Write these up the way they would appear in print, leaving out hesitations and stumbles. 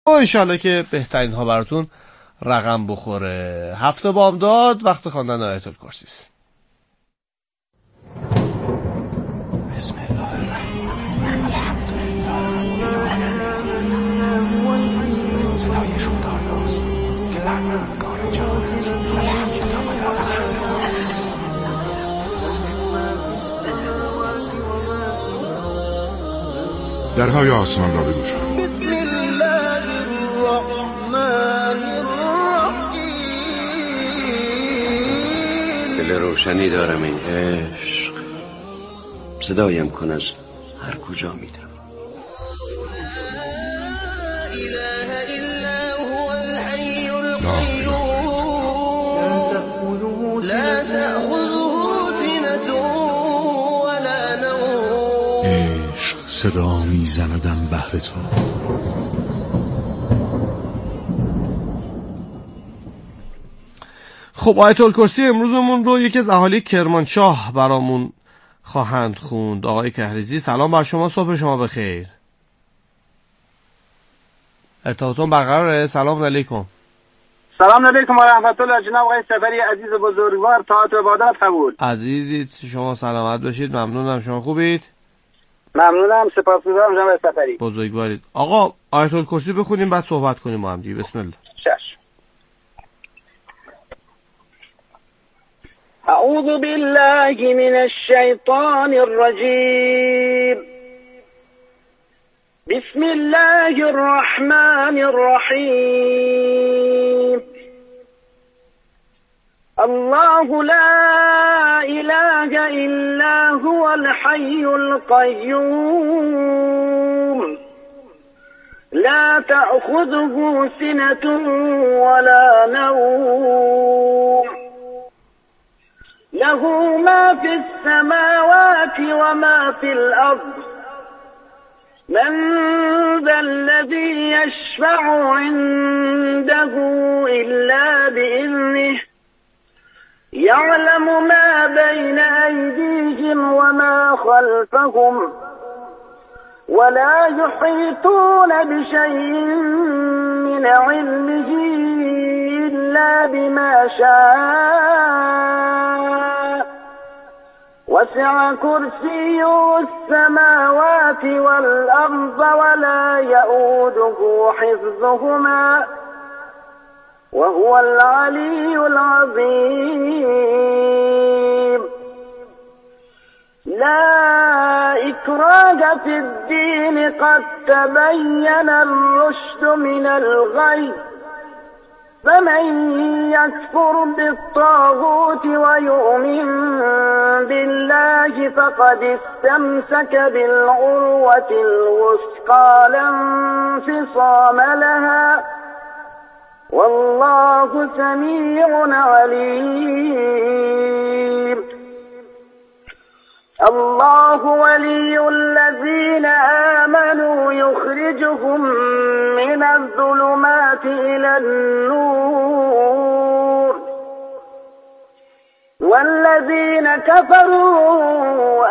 انشالله که بهترین ها براتون رقم بخوره. هفته بامداد وقت خواندن آیت الکرسی است. بسم الله الرحمن الرحیم. الحمدلله صدای شوداراست که پروردگار جهان است. درهای آسمان را بگشا. دل روشنی دارم این عشق، صدایم کن از هر کجا میدم. عشق صدا میزندم بهر تو. خب آیت الکرسی امروزمون رو یکی از اهالی کرمانشاه برامون خواهند خوند. آقای کهریزی سلام بر شما، صبح شما بخیر. ارتباطون برقراره؟ سلام علیکم. سلام علیکم و رحمت الله. جناب آقای سفری عزیز بزرگوار، طاعت و عبادت قبول. عزیزید شما سلامت باشید. ممنونم. شما خوبید؟ ممنونم، سپاسگزارم جناب سفری. بزرگوارید. آقا آیت الکرسی بخونیم بعد صحبت کنیم با هم دیگه. بسم الله. چشم. اعوذ بالله من الشیطان الرجیم. بسم الله الرحمن الرحیم. الله لا اله الا هو الحي القيوم لا تأخذه سنة ولا نوم له ما في السماوات وما في الأرض من ذا الذي يشفع عنده إلا بإذنه يعلم ما بين أيديهم وما خلفهم ولا يحيطون بشيء من علمه إلا بما شاء وسع كرسيه السماوات والأرض ولا يؤوده حفظهما وهو العلي العظيم. لا إكراه في الدين قد تبين الرشد من الغي فمن يكفر بالطاغوت ويؤمن بالله فقد استمسك بالعروة الوثقى لا انفصام لها والله سميع عليم. الله ولي الذين آمنوا يخرجهم من الظلمات إلى النور والذين كفروا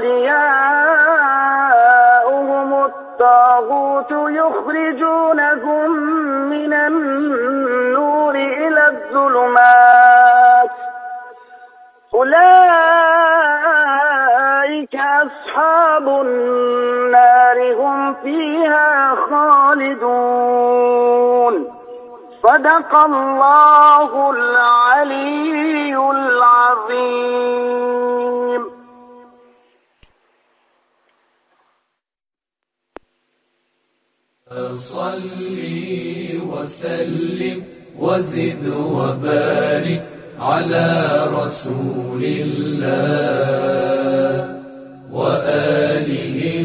أولياؤهم الطاغوت يخرجونهم من النور إلى الظلمات أولئك أصحاب النار هم فيها خالدون. صدق الله العلي العظيم. صلي وسلم وزد وبارك على رسول الله وآله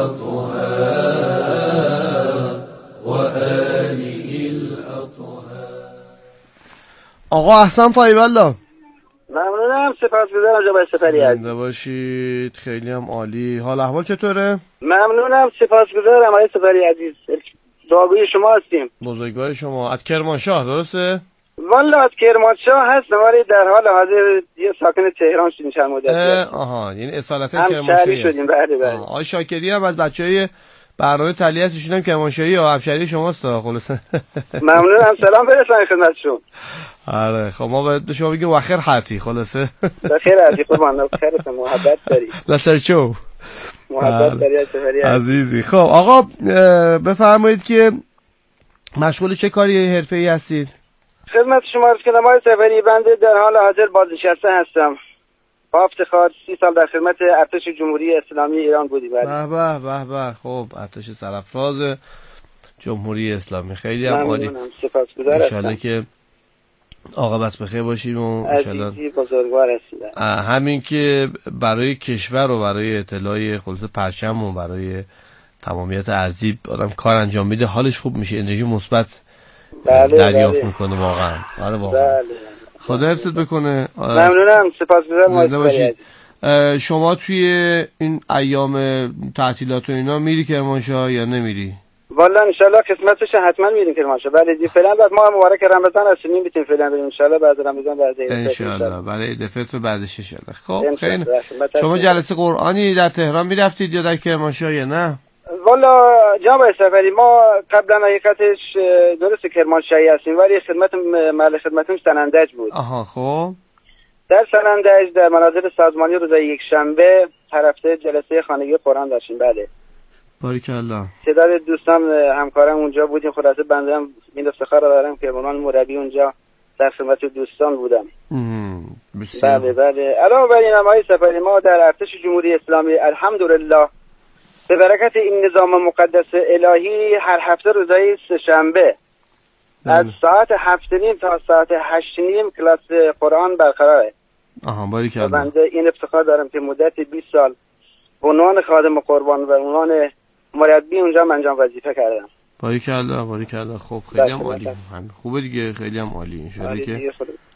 الأطهار وآله الأطهار. آقا احسن طیب الله. ممنونم، سپاسگزارم جناب سفری عزیز. زنده باشید. خیلی هم عالی. حال احوال چطوره؟ ممنونم، سپاسگزارم آقای سفری عزیز. دعاگوی شما هستیم. بزرگوار شما. از کرمانشاه درسته؟ والا از کرمانشاه هستم، ولی در حال حاضر یه ساکن تهران شدیم چند مدت. آها، یعنی اصالتا کرمانشاهی شدیم. بله. آقای شاکری هم از بچهای برنامه تلیه هستشون هم کرمانشاهی یا ابشری شماست خلاصه. ممنونم. سلام برسونید خدمتشون. آره خب ما به شما بگیم وخیر حتی خلاصه. بخیر حتی قربان خیرتون محبت داری. لسرچو محبت داری سفری عزیزی. خب آقا بفرمایید که مشغول چه کاری حرفه‌ای هستید؟ خدمت شما عرض کنم آقای سفری، بنده در حال حاضر بازنشسته هستم. با افتخار 30 سال در خدمت ارتش جمهوری اسلامی ایران بودیم. به به به به. خب ارتش سرافراز جمهوری اسلامی خیلی هم عالی. سپاسگزارم. ان شاءالله که عاقبت بخیر باشیم و ان شاءالله بزرگوار هستید. همین که برای کشور و برای اطلاع خلاص پرچم و برای تمامیت ارضی آدم کار انجام میده حالش خوب میشه، انرژی مثبت دریافت میکنه واقعا. آره واقعا. خدا حفظت بکنه. ممنونم. سپاسگزارم. زنده باشید. شما توی این ایام تعطیلات و اینا میری کرمانشاه یا نمیری؟ والا ان شاء الله قسمتش حتما میریم کرمانشاه. بله دی فعلا بعد ما مبارک رمضان هستیم میتونیم فعلا بریم ان شاء الله بعد رمضان بعد ان شاء الله برای عید فطر بعدش ان شاء الله. خب خیلی شما جلسه قرآنی در تهران میرفتید یا در کرمانشاه یا نه؟ والا جناب سفری ما قبلا حقیقتش درست کرمانشاهی هستیم ولی خدمت محل خدمتمون سنندج بود. آها خب در سنندج در مناظر سازمانی روز یک شنبه هر هفته جلسه خانگی قرآن داشتیم. بله باریکالله. تعداد دوستان همکارم اونجا بودیم. خلاصه بنده هم این افتخار رو دارم که به عنوان مربی اونجا در خدمت دوستان بودم. بله بله. علاوه بر این آقای سفری ما در ارتش جمهوری اسلامی الحمدلله به برکت این نظام مقدس الهی هر هفته روزهای سه‌شنبه از ساعت 7:30 تا ساعت 8:30 کلاس قرآن برقراره. آها باریکالله. بنده این افتخار دارم که مدت 20 سال به عنوان خادم قربان و عنوان مربی اونجا انجام وظیفه کردم. باریکالله باریکالله. خب خیلی هم عالی. خوبه دیگه خیلی هم عالی. ان شاءالله که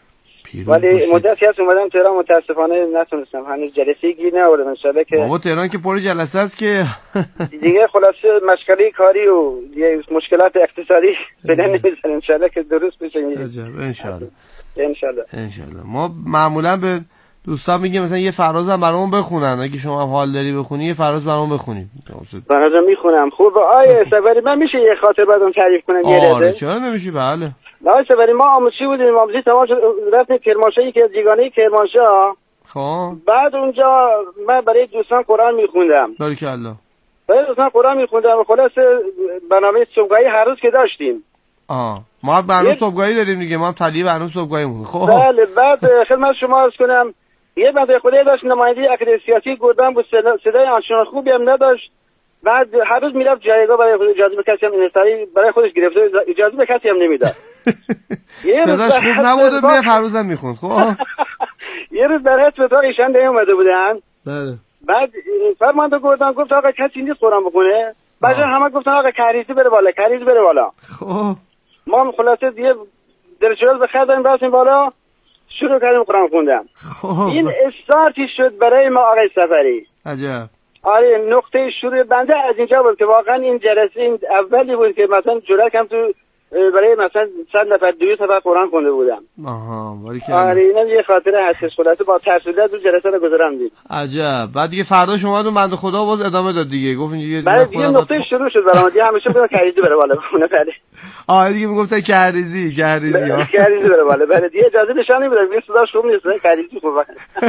ولی مدتی هست اومدم تهران متاسفانه نتونستم هنوز جلسه گیر نیاوردم. ان شاءالله که بابا تهران که پر جلسه است که دیگه خلاصه مشغله کاری و مشکلات اقتصادی بدن نمیذاره. ان شاءالله که درست بشه. عجب. ان شاءالله ان شاءالله ان شاءالله. ما معمولا به دوستان میگیم مثلا یه فراز هم برامون بخونن، اگه شما هم حال داری بخونی یه فراز برامون بخونید. برام میخونم. خوب آیه سفری من میشه یه خاطر بعدم تعریف کنم یه آره لحظه؟ چرا نمیشه. بله آقای سفری ما آموزشی بودیم، آموزشی تمام شد رفتیم کرمانشاهی که جیگانه کرمانشاه. خب بعد اونجا من برای دوستان قرآن میخوندم. باریکالله. برای دوستان قرآن میخوندم و خلاصه برنامه صبحگاهی هر روز که داشتیم. ما هم برنامه صبحگاهی داریم دیگه. ما هم تلیه برنامه صبحگاهی مون. خب بله. بعد خدمت شما عرض کنم یه بنده خدایی داشت نماینده عقیده سیاسی گردن بود، صدای آنچنان خوبی هم نداشت. بعد هر روز میرفت جایگاه برای خودش اجازه به کسی هم انحصاری برای خودش گرفته، اجازه به کسی هم نمیداد. صداش خوب نبود و میرفت هر روزم میخوند. خب یه روز در حسب اتاق ایشان دیگه اومده بودن. بله. بعد فرمانده گردن گفت آقا کسی نیست قرآن بخونه. بعد همه گفتن آقا کریزی بره بالا، کریزی بره بالا. خب ما خلاصه دیگه درجات به خیر داریم رفتیم بالا شروع کردیم قرآن خوندن. خب این استارتی شد برای ما آقای سفری. عجب. آره نقطه شروع بنده از اینجا بود که واقعا این جلسه این اولی بود که مثلا جرأت کم تو برای مثلا 100 نفر 200 نفر قرآن خونده بودم. آها باریکالله. آره اینا یه خاطره هستش. خلاصه با ترسیده تو جلسه رو گذروندیم. عجب. بعد دیگه فرداش اومد اون بنده خدا باز ادامه داد دیگه. گفت اینجوری بعد دیگه نقطه شروع شد برام. دیگه همیشه بگم کریزی بره بالا بخونه. بله دیگه میگفتن کریزی ها. کریزی بره بالا. بله دیگه اجازه نشان نمیداد. این صداش خوب نیست. کریزی خوبه.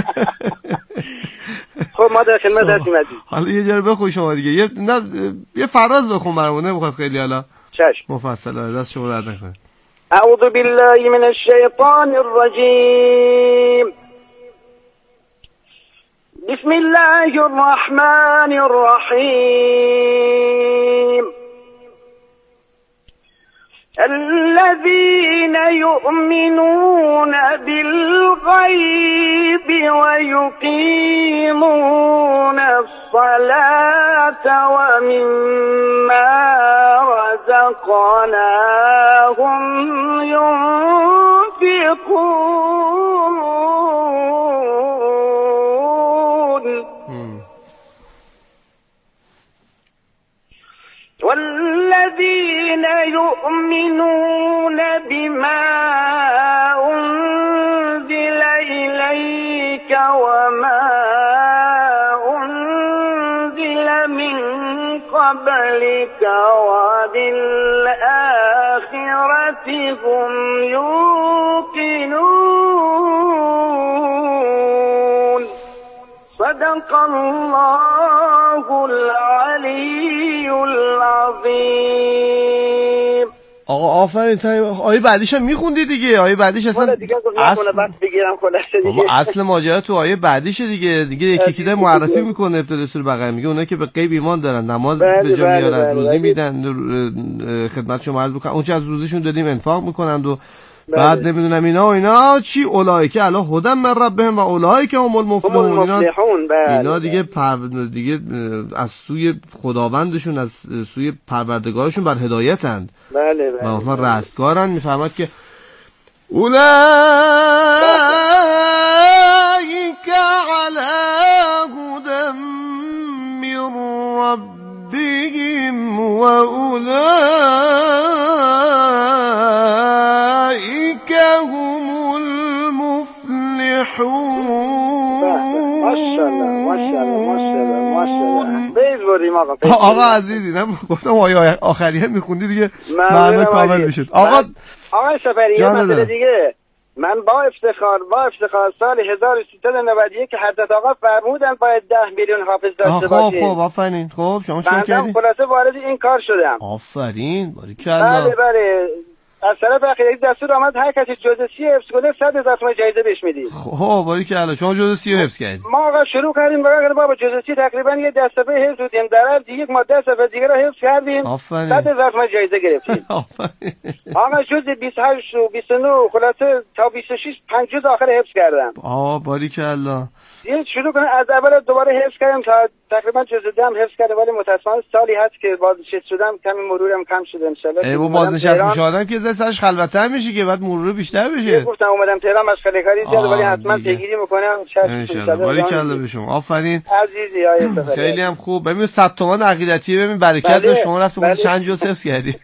خب ما در خدمت هستیم عزیز. حالا یه جا بخون شما دیگه. یه فراز بخون برامون. نمیخواد خیلی حالا چشم مفصل. دست شما درد نکنه. اعوذ بالله من الشیطان الرجیم. بسم الله الرحمن الرحیم. الذين يؤمنون بالغيب ويقيمون الصلاة ومما رزقناهم ينفقون والذين يؤمنون بما أنزل إليك وما أنزل من قبلك وبالآخرة هم يوقنون صدق الله العلی العظیم. آقا آفرین. آیه بعدیش هم میخوندی دیگه. آیه بعدیش اصلا اصل ماجرا تو آیه بعدیش دیگه یکی داره معرفی میکنه ابتدای سوره بقره، میگه اونایی که به غیب ایمان دارن، نماز به جا میارن، روزی میدن، خدمت شما عرض بکنم اون چه از روزیشون دادیم انفاق میکنن و بعد نمیدونم اینا چی اولایک علی هدی من ربهم و اولایک هم المفلحون. اینا دیگه از سوی خداوندشون، از سوی پروردگارشون بر هدایتند. بله و اونها رستگارن. میفهمد که اولایک علی هدی من ربهم و اولئک هم المفلحون. آقا عزیزی گفتم آیه آخریه میخوندی دیگه معنی کامل میشد. آقا سفری یه مسئله دیگه، من با افتخار سال 1391 که حضرت آقا فرمودن باید 10 میلیون حافظ داشته باشیم. خب آفرین. خب شما چیکار کردین؟ خلاصه وارد این کار شدم. آفرین باریکلا. بله از طرف اخیری دستور آمد هر کسی جزء 30 حفظ کنه 100,000 تومان جایزه بهش میدید. خب باریکلا شما جزء 30 حفظ کردید. ما آقا شروع کردیم بابا جزء 30 تقریبا یه دسته حفظ بودیم، در از یک ماده صفحه دیگه رو حفظ کردیم. 100,000 تومان جایزه گرفتیم. آفرین. آقا جزء 28 و 29 خلاصه تا 26 5 جزء آخر حفظ کردم. باریکلا. یه شروع کنم از اول دوباره حفظ کردم تا تقریبا جزء 10 حفظ کردم، ولی متأسفانه سالی هست که بازنشسته شدم، کمی مرورم کم شده ان شاء الله. بازنشسته میشدم که زسش خلوت‌تر میشه که بعد مرور بیشتر بشه. گفتم اومدم تهران مشغله کاری زیاد، ولی حتما پیگیری میکنم ان شاء الله. باریکلا به شما. آفرین عزیزی. آیه خیلی هم خوب. ببین 100 تومان عقیدتی ببین برکت داشت. شما رفتید چند جزء حفظ کردی.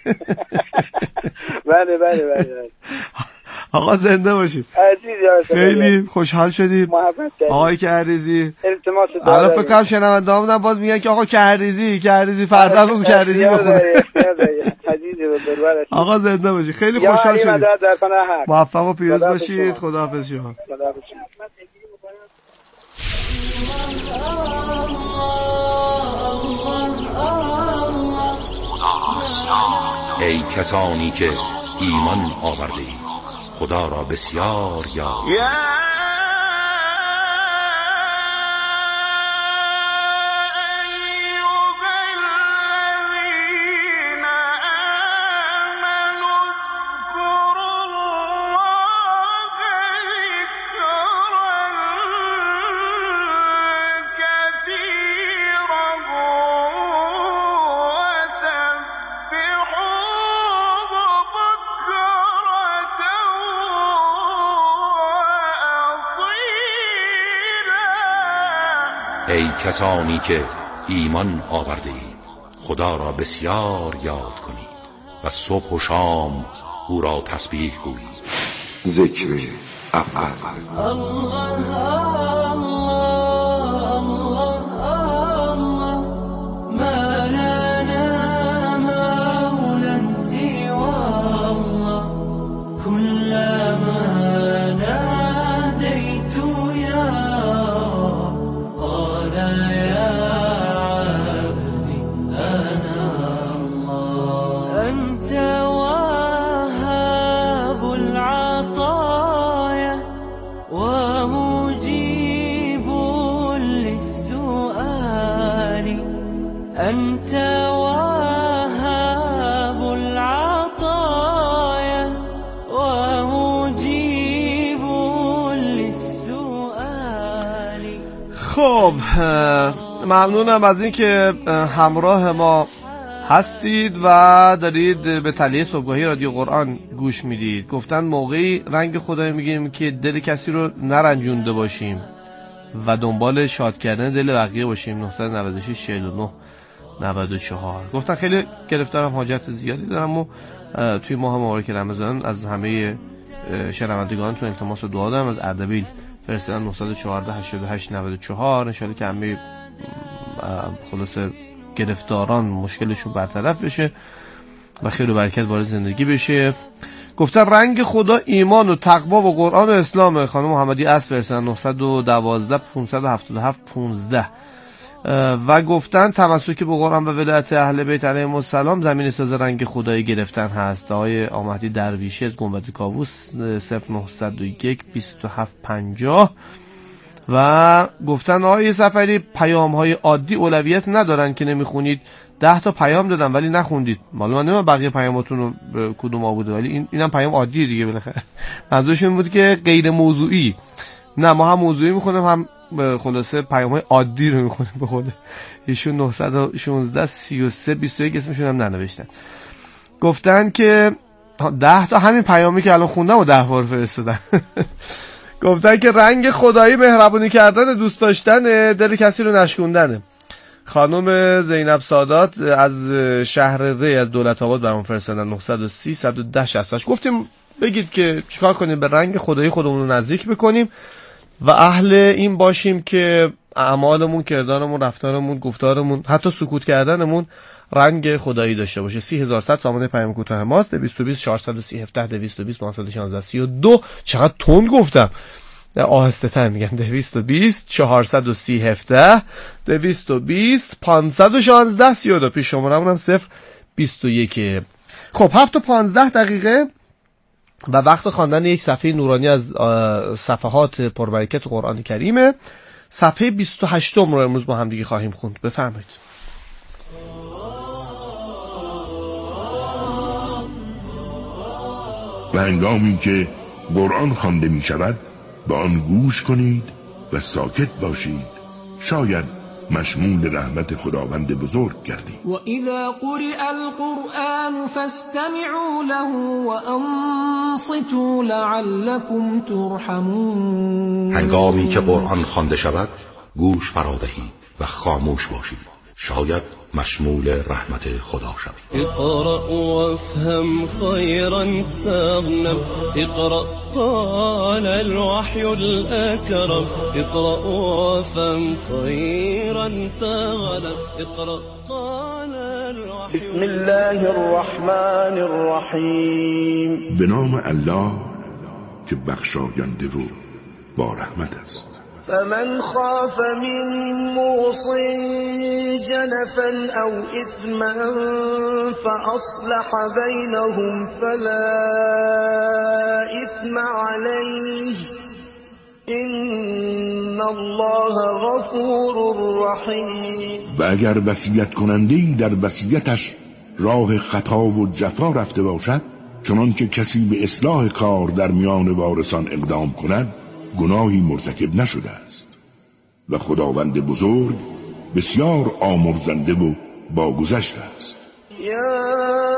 بله. آقا زنده باشید عزیزی. خیلی خوشحال شدیم. آقای کهریزی التماس الان فکر کنم شنونده‌ها بودن باز میگن که آقا کهریزی فردا بگو کهریزی بخونه. آقا زنده باشید. خیلی خوشحال شدیم. موفق و پیروز باشید. خداحافظ شما. ای کسانی که ایمان آوردید خدا را بسیار یاد. ای کسانی که ایمان آورده اید خدا را بسیار یاد کنید و صبح و شام او را تسبیح گویید. ذکر اول. خب ممنونم از این که همراه ما هستید و دارید به تلیه صبحگاهی رادیو قرآن گوش میدید. گفتن موقعی رنگ خدای میگیم که دل کسی رو نرنجونده باشیم و دنبال شاد کردن دل بقیه باشیم. 996 49 94. گفتن خیلی گرفتارم، حاجت زیادی دارم و توی ماه مبارک رمضان از همه شنوندگانتون التماس دعا دارم. از اردبیل فرستادن 914 88 94. ان شاءالله که همه خلاصه گرفتاران مشکلشون برطرف بشه و خیر و برکت وارد زندگی بشه. گفتن رنگ خدا ایمان و تقوا و قرآن و اسلام. خانم محمدی اصل فرستادن 912 577 15 و گفتن تمسک به قرآن و ولایت اهل بیت علیهم السلام زمین ساز رنگ خدایی گرفتن هست. آقای آمدی درویشی از گنبد کاووس 0901 27 50 و گفتن آقای سفری پیام های عادی اولویت ندارن که نمیخونید. 10 تا پیام دادم ولی نخوندید. معلومه نمیدونم بقیه پیاماتون رو کدوم ها بوده ولی اینم پیام عادیه دیگه بالاخره. منظورشون بود که غیر موضوعی. نه ما هم موضوعی میخونیم هم خلاصه پیام های عادی رو میخونیم به خود ایشون. 916 33 21 اسمشون هم ننوشتن. گفتن که 10 تا همین پیامی که الان خوندم و 10 بار فرستادن. گفتن که رنگ خدایی مهربونی کردن، دوست داشتن، دل کسی رو نشکوندنه. خانم زینب سادات از شهر ری از دولت آباد برام فرستادن 930 110 68. گفتیم بگید که چیکار کنیم به رنگ خدایی خودمون رو نزدیک بکنیم و اهل این باشیم که اعمالمون، کردارمون، رفتارمون، گفتارمون، حتی سکوت کردنمون رنگ خدایی داشته باشه. 30100 سامانه پیام کوتاه ماست. 220 430 17 220 516 32. چقدر تند گفتم، آهسته تر میگم. 220 430 17 220 516 32. پیش شمارمون هم 021. خب 7:15 و وقت خواندن یک صفحه نورانی از صفحات پربرکت قرآن کریمه. صفحه 28 رو امروز با هم دیگه خواهیم خوند. بفرمایید. و هنگامی که قرآن خوانده می شود به آن گوش کنید و ساکت باشید، شاید مشمول رحمت خداوند بزرگ گردید. و اذا قرئ القرآن فاستمعوا له و انصتوا لعلكم ترحمون. هنگامی که قرآن خوانده شود گوش فرا دهید و خاموش باشید، شاید مشمول رحمت خدا شوید. اقرأ وافهم خيرا تغنم، اقرأ طال الوحي الأكرم، اقرأ وافهم خيرا تغنم، اقرأ طال الوحي. بسم الله الرحمن الرحیم. به نام الله که بخشاینده و با رحمت است. فمن خاف من موص جنفا او اثما فاصلح بینهم فلا اثم علیه ان الله غفور رحیم. و اگر وصیت کننده‌ای در وصیتش راه خطا و جفا رفته باشد، چنان که کسی به اصلاح کار در میان وارثان اقدام کند، گناهی مرتکب نشده است و خداوند بزرگ بسیار آمرزنده و باگذشت است. یا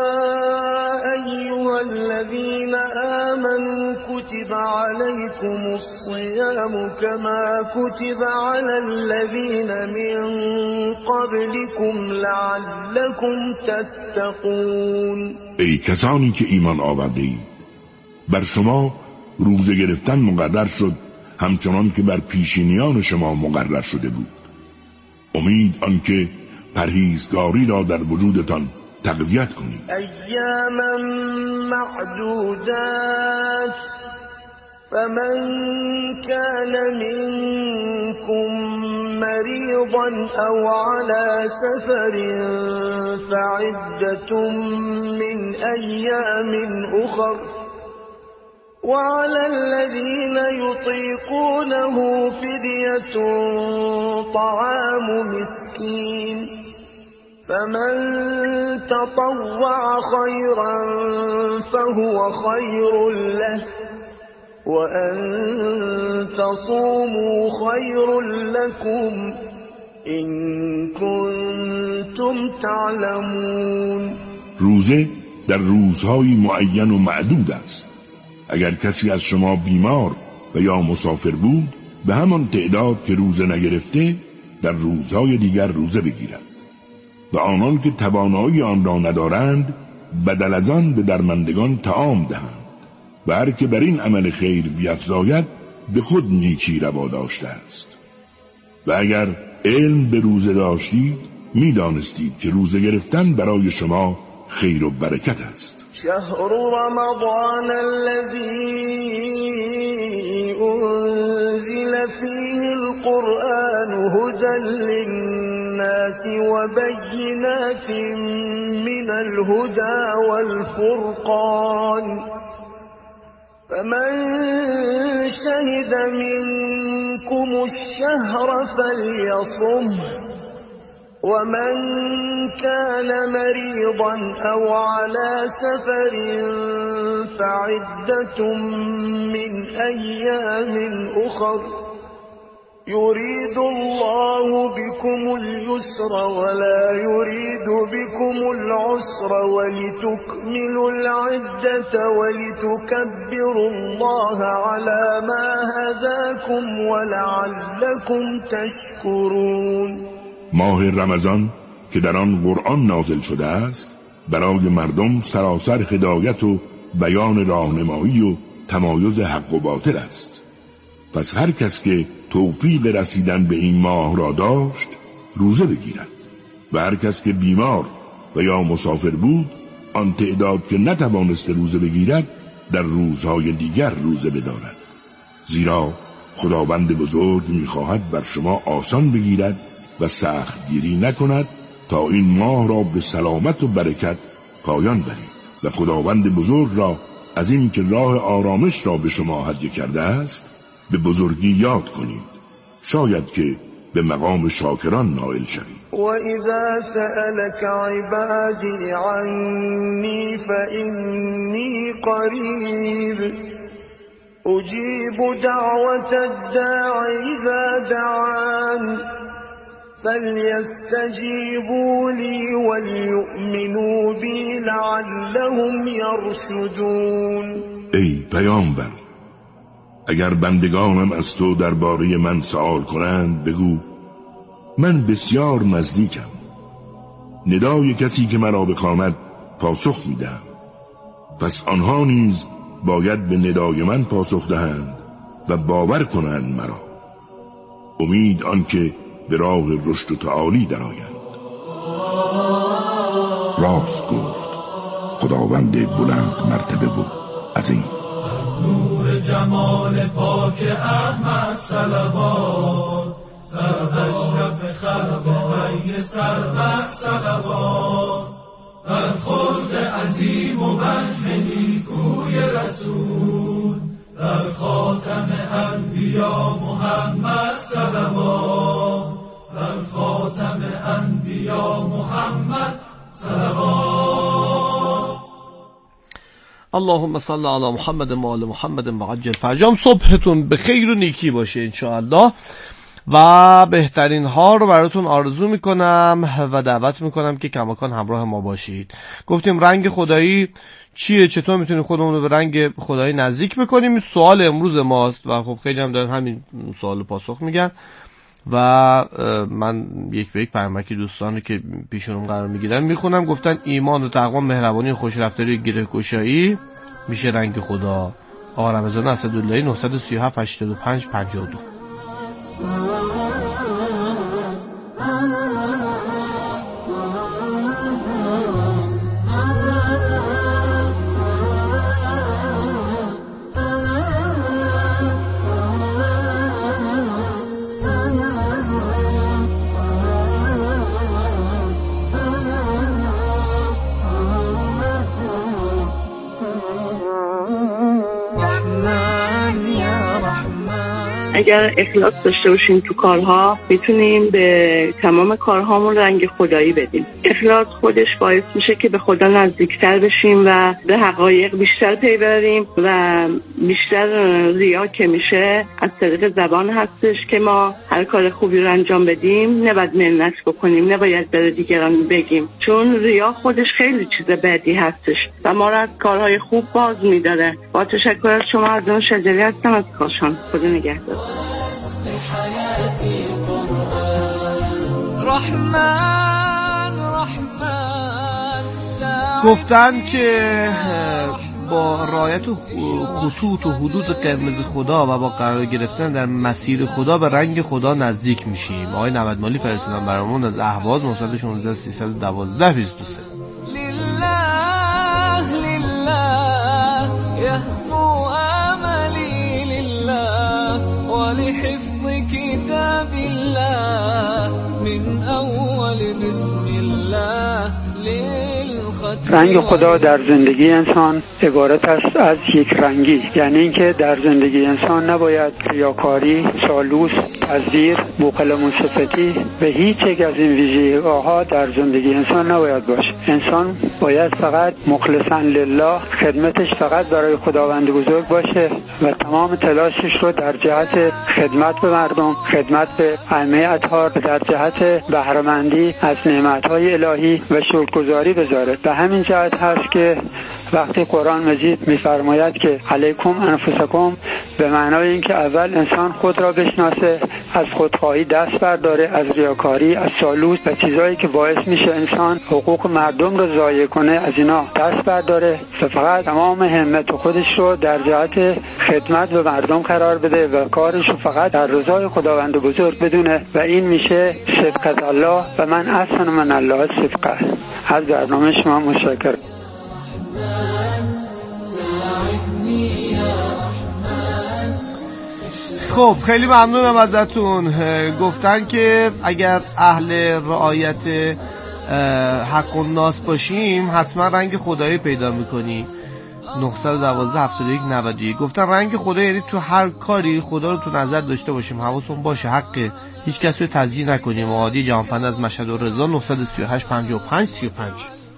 ایها الذین آمنوا کتب علیکم الصیام کما کتب علی الذین من قبلکم لعلکم تتقون. ای کسانی که ایمان آورده اید، بر شما روزه گرفتن مقرر شد همچنان که بر پیشینیان شما مقرر شده بود، امید آنکه پرهیزگاری را در وجودتان تقویت کنید. ایاما معدودات فمن كان منكم مريضا او على سفر فعدة من ايام اخر وعلى الذين يطيقونه فدية طعام مسكين فمن تطوع خيرا فهو خير له وأن تصوموا خير لكم إن كنتم تعلمون. روزه در روزهای معین و معدود است. اگر کسی از شما بیمار و یا مسافر بود، به همان تعداد که روزه نگرفته در روزهای دیگر روزه بگیرد و آنان که توانایی آن را ندارند بدل از آن به درماندگان طعام دهند و هر که بر این عمل خیر بیفزاید به خود نیکی روا داشته است. و اگر علم به روزه داشتید میدانستید که روزه گرفتن برای شما خیر و برکت است. شهر رمضان الذي انزل فيه القرآن هدى للناس وبينات من الهدى والفرقان فمن شهد منكم الشهر فليصمه ومن كان مريضا أو على سفر فعدة من أيام أخر يريد الله بكم اليسر ولا يريد بكم العسر ولتكملوا العدة ولتكبروا الله على ما هداكم ولعلكم تشكرون. ماه رمضان که در آن قرآن نازل شده است برای مردم سراسر هدایت و بیان راهنمایی و تمایز حق و باطل است. پس هر کس که توفیق رسیدن به این ماه را داشت روزه بگیرد و هر کس که بیمار و یا مسافر بود آن تعداد که نتوانست روزه بگیرد در روزهای دیگر روزه بدارد، زیرا خداوند بزرگ می‌خواهد بر شما آسان بگیرد و سخت گیری نکند تا این ماه را به سلامت و برکت پایان برید و خداوند بزرگ را از این که راه آرامش را به شما هدیه کرده است به بزرگی یاد کنید، شاید که به مقام شاکران نائل شوید. وَإِذَا سَأَلَكَ عِبَادِي عَنِّي فَإِنِّي قَرِيبٌ أُجِيبُ دَعْوَةَ الدَّاعِ إِذَا دَعَانِ فَلْيَسْتَجِيبُوا لِي وَلْيُؤْمِنُوا بِي لَعَلَّهُمْ يَرْشُدُونَ. ای پیامبر، اگر بندگانم از تو درباره من سوال کنند بگو من بسیار نزدیکم، ندای کسی که مرا بخواند پاسخ میدم، پس آنها نیز باید به ندای من پاسخ دهند و باور کنند مرا، امید آنکه به راه رشد و تعالی درآیند. راست گفت خداوند بلند مرتبه و عظیم. نور جمال پاک احمد صلوات، سر اشرف خلق حی سرمد صلوات، بر خلق عظیم و وجه نیکوی رسول، در خاتم انبیا محمد صلوات، در خاتم انبیا محمد صلوات. اللهم صل علی محمد و آل محمد و عجل فرجام. صبحتون به خیر و نیکی باشه انشاءالله و بهترین ها رو براتون آرزو میکنم و دعوت میکنم که کماکان همراه ما باشید. گفتیم رنگ خدایی چیه، چطور میتونیم خودمون رو به رنگ خدایی نزدیک بکنیم، سوال امروز ماست و خب خیلی هم دارن همین سوال پاسخ میگن و من یک به یک پیامک دوستان رو که پیشونم قرار میگیرن میخونم. گفتن ایمان و تقوا، مهربانی، خوشرفتاری و گره‌گشایی میشه رنگ خدا. آقا رمضان اسداللهی 937 85 52. اگر اخلاص داشته باشیم تو کارها میتونیم به تمام کارهامون رنگ خدایی بدیم. اخلاص خودش باعث میشه که به خدا نزدیکتر بشیم و به حقایق بیشتر پی ببریم و بیشتر ریا که میشه از طریق زبان هستش که ما هر کار خوبی رو انجام بدیم نباید منت بکنیم، نباید به دیگران بگیم، چون ریا خودش خیلی چیز بدی هستش و ما رو از کارهای خوب باز میداره. با تشکر از شما. از اون شجری هستم از کاشان. خدا نگهدار. گفتن که با رعایت خطوط و حدود قرمز خدا و با قرار گرفتن در مسیر خدا به رنگ خدا نزدیک میشیم. آقای نمدمالی فرستادن برامون از اهواز 916 312 23. يهفو آملي لله ولحفظ كتاب الله من أول بسم الله رنگ خدا در زندگی انسان عبارت است از یک رنگی، یعنی اینکه در زندگی انسان نباید ریاکاری، سالوس، تزویر، بوقلمون-صفتی و هیچ یک از این ویژگی‌ها در زندگی انسان نباید باشه. انسان باید فقط مخلصاً لله، خدمتش فقط برای خداوند بزرگ باشه و تمام تلاشش رو در جهت خدمت به مردم، خدمت به ائمه اطهار و در جهت بهره‌مندی از نعمت‌های الهی و شکرگزاری بذاره. به همین جهت هست که وقتی قرآن مجید می‌فرماید که علیکم انفسکم، به معنای اینکه اول انسان خود را بشناسه، از خودخواهی دست برداره، از ریاکاری، از سالوس و چیزایی که باعث میشه انسان حقوق مردم رو ضایع کنه از اینا دست برداره و فقط تمام همت خودش رو در جهت خدمت به مردم قرار بده و کارش رو فقط در رضای خداوند بزرگ بدونه و این میشه صدقت الله و من احسن من الله صدقه. از برنامه شما متشکرم. خب خیلی ممنونم ازتون. گفتن که اگر اهل رعایت حق الناس باشیم حتما رنگ خدایی پیدا میکنی. 912 71 91. گفتن رنگ خدا یعنی تو هر کاری خدا رو تو نظر داشته باشیم، حواسمون باشه حق هیچ کس رو تضییع نکنیم. عادی جهانپند از مشهد و رضا 938 55 35.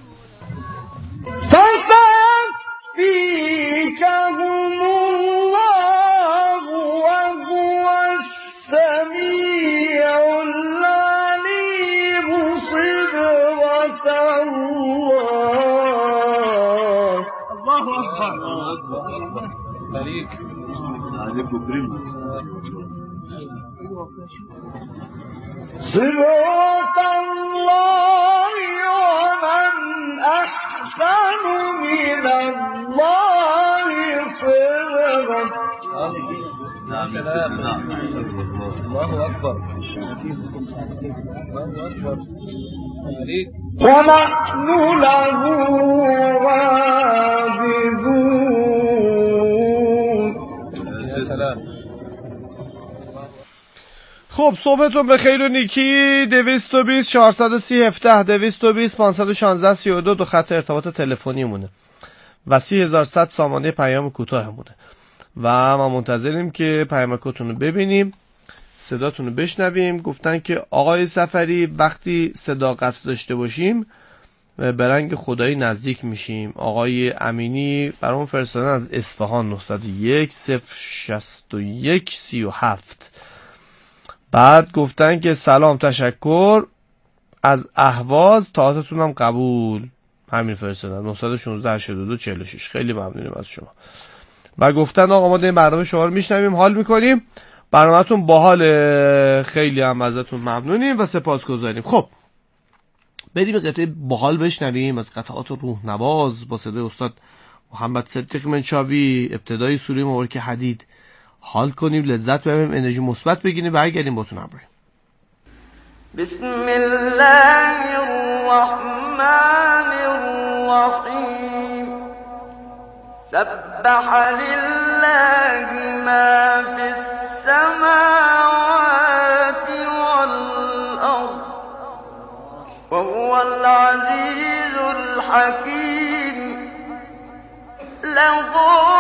صراط الله ومن أحسن من الله صراطا. الله أكبر. ونحن له عابدون. يا سلام. خب صبحتون بخیر و نیکی. 220 430 17 220 516 32 دو خط ارتباط تلفنی مونه و 30100 سامانه پیام کوتاه مونه و ما منتظریم که پیامکاتون رو ببینیم، صداتون رو بشنویم. گفتن که آقای سفری وقتی صداقت داشته باشیم به رنگ خدایی نزدیک میشیم. آقای امینی برامون فرستادن از اصفهان 901 061 37. بعد گفتن که سلام تشکر از اهواز، طاعتتون هم قبول. همین فرستادن 916 82 46. خیلی ممنونیم از شما. و گفتن آقا ما این برنامه شما رو میشنویم، حال میکنیم، برنامه‌تون باحال، خیلی هم ازتون ممنونیم و سپاسگزاریم. خب بریم قطعه باحال بشنویم از قطعات روح نواز با صدای استاد محمد صدیق منشاوی، ابتدای سوره مبارکه حدید. حال کنیم، لذت ببریم، انرژی مثبت بگیریم، برگردیم باتون همراه. بسم الله الرحمن الرحیم. سبح لله ما فی السماوات والارض وهو العزیز الحکیم. له